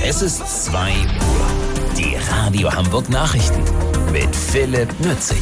Es ist 2 Uhr. Die Radio Hamburg Nachrichten mit Philipp Nützig.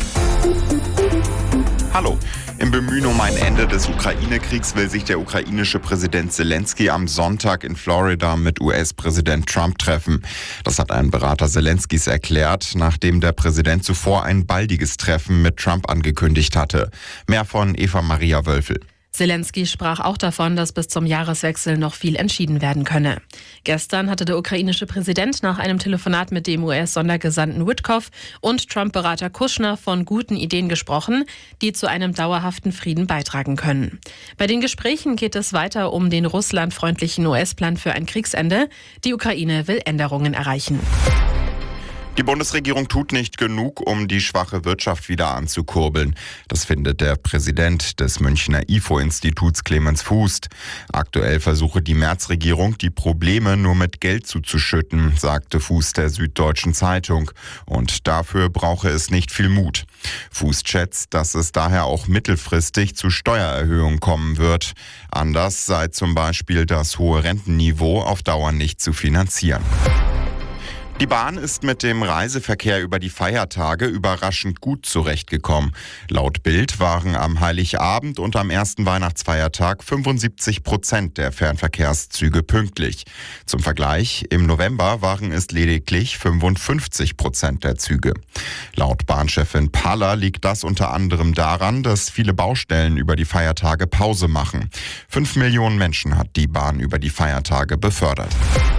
Hallo. Im Bemühen um ein Ende des Ukraine-Kriegs will sich der ukrainische Präsident Zelensky am Sonntag in Florida mit US-Präsident Trump treffen. Das hat ein Berater Zelenskys erklärt, nachdem der Präsident zuvor ein baldiges Treffen mit Trump angekündigt hatte. Mehr von Eva-Maria Wölfel. Zelensky sprach auch davon, dass bis zum Jahreswechsel noch viel entschieden werden könne. Gestern hatte der ukrainische Präsident nach einem Telefonat mit dem US-Sondergesandten Witkoff und Trump-Berater Kushner von guten Ideen gesprochen, die zu einem dauerhaften Frieden beitragen können. Bei den Gesprächen geht es weiter um den russlandfreundlichen US-Plan für ein Kriegsende. Die Ukraine will Änderungen erreichen. Die Bundesregierung tut nicht genug, um die schwache Wirtschaft wieder anzukurbeln. Das findet der Präsident des Münchner IFO-Instituts Clemens Fuß. Aktuell versuche die Merz-Regierung, die Probleme nur mit Geld zuzuschütten, sagte Fuß der Süddeutschen Zeitung. Und dafür brauche es nicht viel Mut. Fuß schätzt, dass es daher auch mittelfristig zu Steuererhöhungen kommen wird. Anders sei zum Beispiel das hohe Rentenniveau auf Dauer nicht zu finanzieren. Die Bahn ist mit dem Reiseverkehr über die Feiertage überraschend gut zurechtgekommen. Laut Bild waren am Heiligabend und am ersten Weihnachtsfeiertag 75% der Fernverkehrszüge pünktlich. Zum Vergleich, im November waren es lediglich 55% der Züge. Laut Bahnchefin Paller liegt das unter anderem daran, dass viele Baustellen über die Feiertage Pause machen. 5 Millionen Menschen hat die Bahn über die Feiertage befördert.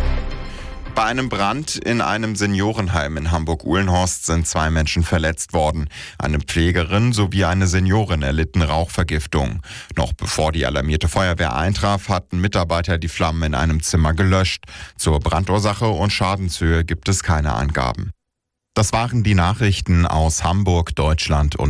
Bei einem Brand in einem Seniorenheim in Hamburg-Uhlenhorst sind 2 Menschen verletzt worden. Eine Pflegerin sowie eine Seniorin erlitten Rauchvergiftung. Noch bevor die alarmierte Feuerwehr eintraf, hatten Mitarbeiter die Flammen in einem Zimmer gelöscht. Zur Brandursache und Schadenshöhe gibt es keine Angaben. Das waren die Nachrichten aus Hamburg, Deutschland und